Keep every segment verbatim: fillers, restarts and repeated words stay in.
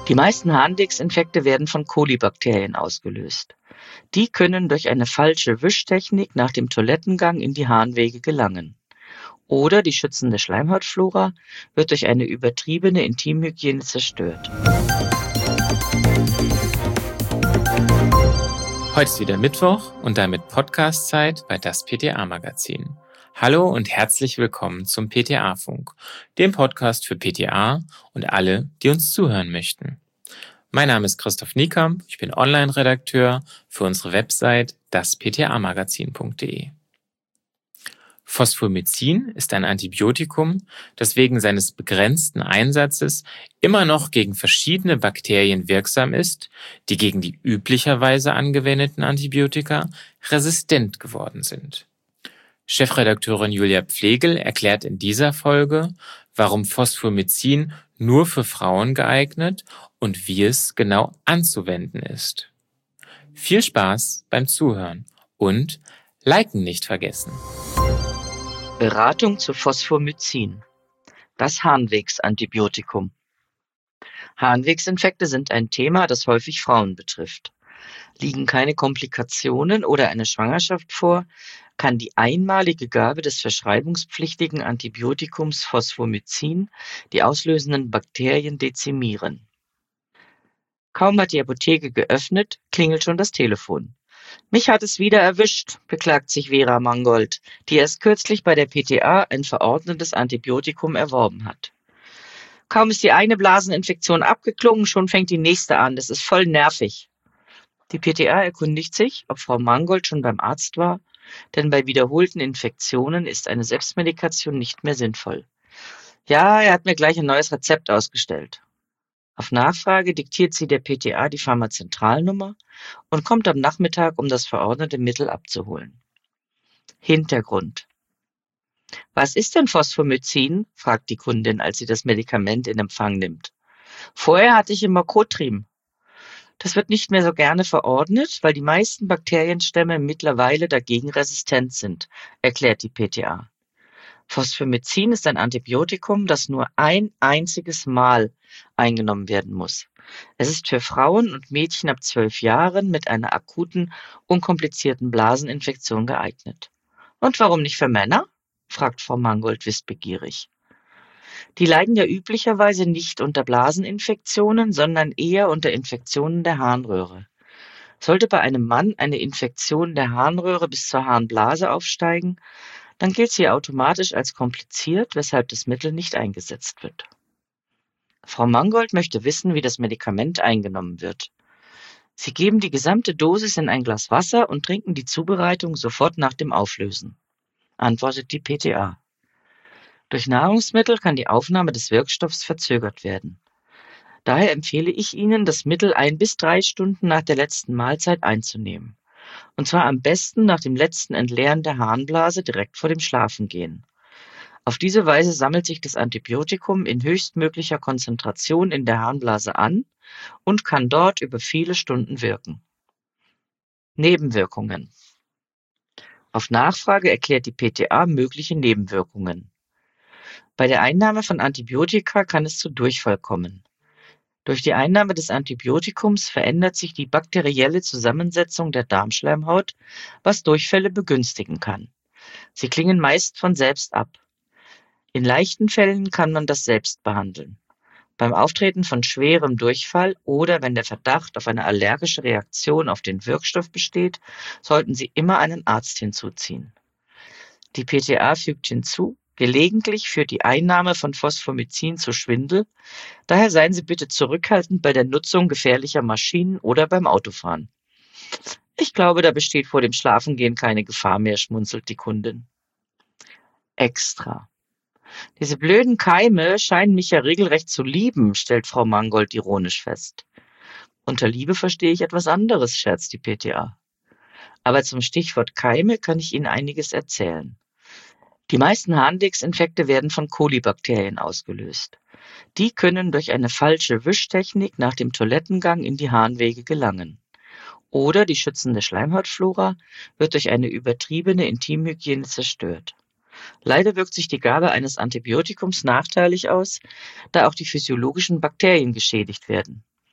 Die meisten Harnwegsinfekte werden von Kolibakterien ausgelöst. Die können durch eine falsche Wischtechnik nach dem Toilettengang in die Harnwege gelangen. Oder die schützende Schleimhautflora wird durch eine übertriebene Intimhygiene zerstört. Heute ist wieder Mittwoch und damit Podcast-Zeit bei das P T A-Magazin. Hallo und herzlich willkommen zum P T A-Funk, dem Podcast für P T A und alle, die uns zuhören möchten. Mein Name ist Christoph Niekamp, ich bin Online-Redakteur für unsere Website das p t a magazin punkt d e. Phosphomycin ist ein Antibiotikum, das wegen seines begrenzten Einsatzes immer noch gegen verschiedene Bakterien wirksam ist, die gegen die üblicherweise angewendeten Antibiotika resistent geworden sind. Chefredakteurin Julia Pflegel erklärt in dieser Folge, warum Phosphomycin nur für Frauen geeignet und wie es genau anzuwenden ist. Viel Spaß beim Zuhören und Liken nicht vergessen. Beratung zu Phosphomycin. Das Harnwegsantibiotikum. Harnwegsinfekte sind ein Thema, das häufig Frauen betrifft. Liegen keine Komplikationen oder eine Schwangerschaft vor, kann die einmalige Gabe des verschreibungspflichtigen Antibiotikums Phosphomycin die auslösenden Bakterien dezimieren. Kaum hat die Apotheke geöffnet, klingelt schon das Telefon. Mich hat es wieder erwischt, beklagt sich Vera Mangold, die erst kürzlich bei der P T A ein verordnetes Antibiotikum erworben hat. Kaum ist die eine Blaseninfektion abgeklungen, schon fängt die nächste an. Das ist voll nervig. Die P T A erkundigt sich, ob Frau Mangold schon beim Arzt war, denn bei wiederholten Infektionen ist eine Selbstmedikation nicht mehr sinnvoll. Ja, er hat mir gleich ein neues Rezept ausgestellt. Auf Nachfrage diktiert sie der P T A die Pharmazentralnummer und kommt am Nachmittag, um das verordnete Mittel abzuholen. Hintergrund. Was ist denn Phosphomycin? Fragt die Kundin, als sie das Medikament in Empfang nimmt. Vorher hatte ich immer Cotrim. Das wird nicht mehr so gerne verordnet, weil die meisten Bakterienstämme mittlerweile dagegen resistent sind, erklärt die P T A. Phosphomycin ist ein Antibiotikum, das nur ein einziges Mal eingenommen werden muss. Es ist für Frauen und Mädchen ab zwölf Jahren mit einer akuten, unkomplizierten Blaseninfektion geeignet. Und warum nicht für Männer? Fragt Frau Mangold wissbegierig. Die leiden ja üblicherweise nicht unter Blaseninfektionen, sondern eher unter Infektionen der Harnröhre. Sollte bei einem Mann eine Infektion der Harnröhre bis zur Harnblase aufsteigen, dann gilt sie automatisch als kompliziert, weshalb das Mittel nicht eingesetzt wird. Frau Mangold möchte wissen, wie das Medikament eingenommen wird. Sie geben die gesamte Dosis in ein Glas Wasser und trinken die Zubereitung sofort nach dem Auflösen, antwortet die P T A. Durch Nahrungsmittel kann die Aufnahme des Wirkstoffs verzögert werden. Daher empfehle ich Ihnen, das Mittel ein bis drei Stunden nach der letzten Mahlzeit einzunehmen. Und zwar am besten nach dem letzten Entleeren der Harnblase direkt vor dem Schlafengehen. Auf diese Weise sammelt sich das Antibiotikum in höchstmöglicher Konzentration in der Harnblase an und kann dort über viele Stunden wirken. Nebenwirkungen. Auf Nachfrage erklärt die P T A mögliche Nebenwirkungen. Bei der Einnahme von Antibiotika kann es zu Durchfall kommen. Durch die Einnahme des Antibiotikums verändert sich die bakterielle Zusammensetzung der Darmschleimhaut, was Durchfälle begünstigen kann. Sie klingen meist von selbst ab. In leichten Fällen kann man das selbst behandeln. Beim Auftreten von schwerem Durchfall oder wenn der Verdacht auf eine allergische Reaktion auf den Wirkstoff besteht, sollten Sie immer einen Arzt hinzuziehen. Die P T A fügt hinzu, gelegentlich führt die Einnahme von Phosphomycin zu Schwindel, daher seien Sie bitte zurückhaltend bei der Nutzung gefährlicher Maschinen oder beim Autofahren. Ich glaube, da besteht vor dem Schlafengehen keine Gefahr mehr, schmunzelt die Kundin. Extra. Diese blöden Keime scheinen mich ja regelrecht zu lieben, stellt Frau Mangold ironisch fest. Unter Liebe verstehe ich etwas anderes, scherzt die P T A. Aber zum Stichwort Keime kann ich Ihnen einiges erzählen. Die meisten Harnwegsinfekte werden von Kolibakterien ausgelöst. Die können durch eine falsche Wischtechnik nach dem Toilettengang in die Harnwege gelangen. Oder die schützende Schleimhautflora wird durch eine übertriebene Intimhygiene zerstört. Leider wirkt sich die Gabe eines Antibiotikums nachteilig aus, da auch die physiologischen Bakterien geschädigt werden.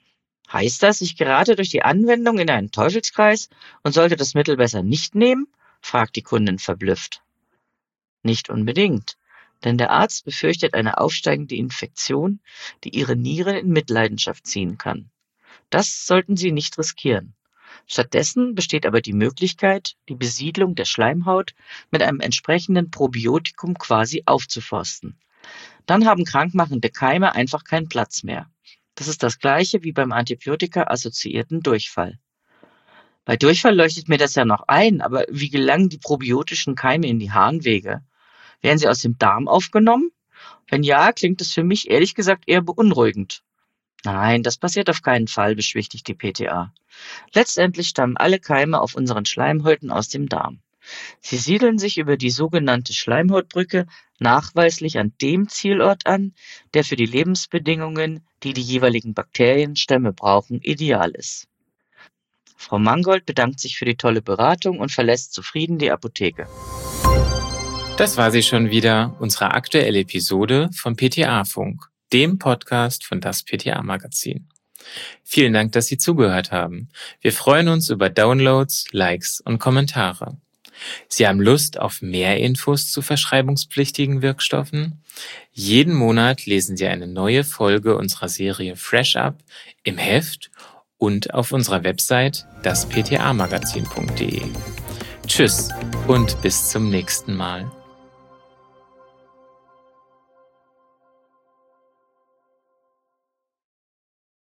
Heißt das, ich gerate durch die Anwendung in einen Teufelskreis und sollte das Mittel besser nicht nehmen? Fragt die Kundin verblüfft. Nicht unbedingt, denn der Arzt befürchtet eine aufsteigende Infektion, die Ihre Nieren in Mitleidenschaft ziehen kann. Das sollten Sie nicht riskieren. Stattdessen besteht aber die Möglichkeit, die Besiedlung der Schleimhaut mit einem entsprechenden Probiotikum quasi aufzuforsten. Dann haben krankmachende Keime einfach keinen Platz mehr. Das ist das Gleiche wie beim Antibiotika-assoziierten Durchfall. Bei Durchfall leuchtet mir das ja noch ein, aber wie gelangen die probiotischen Keime in die Harnwege? Werden sie aus dem Darm aufgenommen? Wenn ja, klingt es für mich ehrlich gesagt eher beunruhigend. Nein, das passiert auf keinen Fall, beschwichtigt die P T A. Letztendlich stammen alle Keime auf unseren Schleimhäuten aus dem Darm. Sie siedeln sich über die sogenannte Schleimhautbrücke nachweislich an dem Zielort an, der für die Lebensbedingungen, die die jeweiligen Bakterienstämme brauchen, ideal ist. Frau Mangold bedankt sich für die tolle Beratung und verlässt zufrieden die Apotheke. Das war sie schon wieder, unsere aktuelle Episode vom P T A-Funk, dem Podcast von das P T A-Magazin. Vielen Dank, dass Sie zugehört haben. Wir freuen uns über Downloads, Likes und Kommentare. Sie haben Lust auf mehr Infos zu verschreibungspflichtigen Wirkstoffen? Jeden Monat lesen Sie eine neue Folge unserer Serie Fresh Up im Heft und auf unserer Website das p t a magazin punkt d e. Tschüss und bis zum nächsten Mal.